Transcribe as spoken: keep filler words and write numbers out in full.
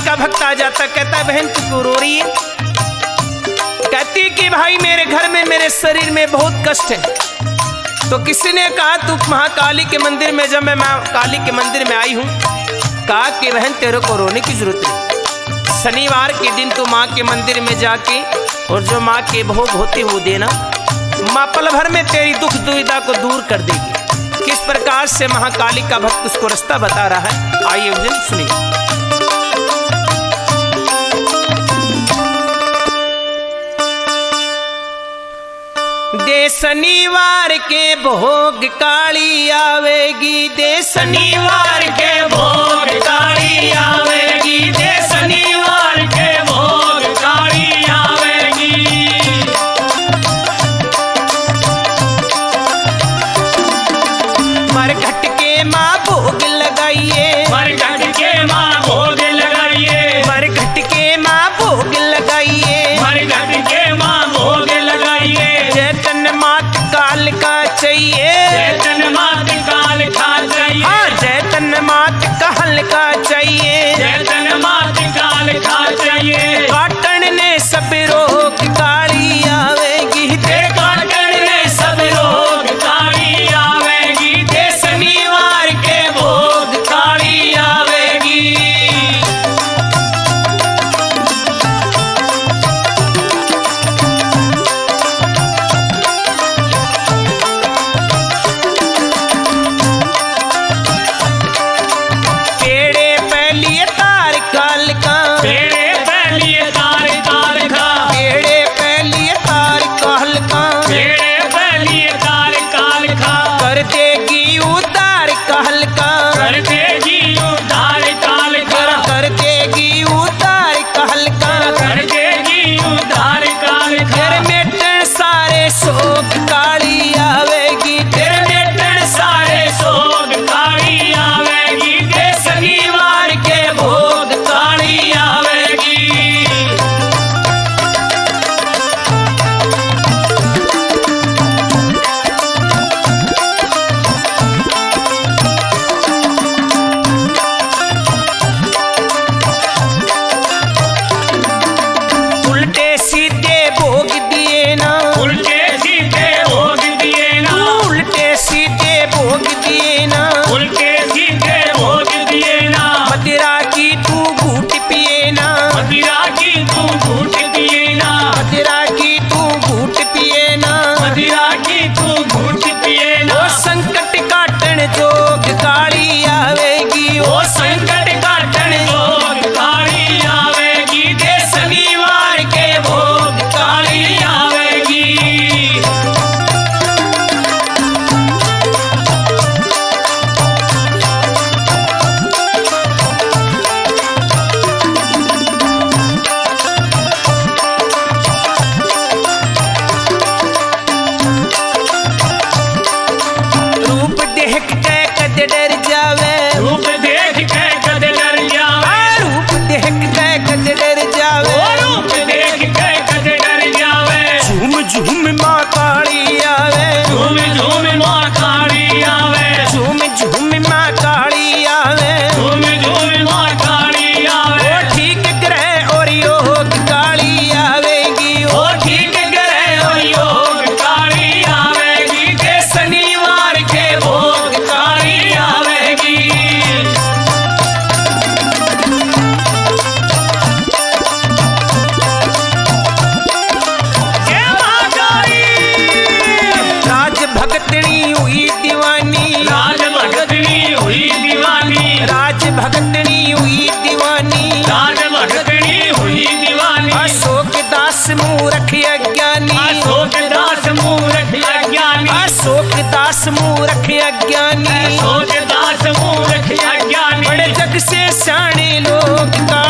का भक्त आ जाता, कहता बहन तू क्यों रो रही है? कहती कि भाई मेरे घर में मेरे शरीर में बहुत कष्ट है। तो किसी ने कहा तू महाकाली के मंदिर में, जब मैं काली के मंदिर में आई हूँ, कहा कि बहन तेरे को रोने की जरूरत नहीं। शनिवार के दिन तू माँ के मंदिर में जाके और जो माँ के भोग होते वो देना, माँ पल भर में तेरी दुख दुविधा को दूर कर देगी। किस प्रकार से महाकाली का भक्त उसको रास्ता बता रहा है, आइए भजन सुनिए। दे शनिवार के भोग काली आवेगी, दे शनिवार के भोग काली आवेगी, दे शनिवार के भोग काली आवेगी। मरघट के माँ भोग लगाइए, मरघट के माँ भोग लगाइए, मरघट के माँ भोग लगाइए, मरघट के माँ भोग लगाइए। जैतन मात काल का चाहिए, जैतन मात काल का चाहिए, हाँ जैतन मात काल का चाहिए, जैतन मात काल का चाहिए। काटन ने सब रोग काली आवेगी, दे काटन ने सब रोग काली आवेगी, दे शनिवार के भोग काली आवेगी। दास मूर्ख अज्ञानी, दास मूर्ख अज्ञानी, बड़े जग से सियाने लोग का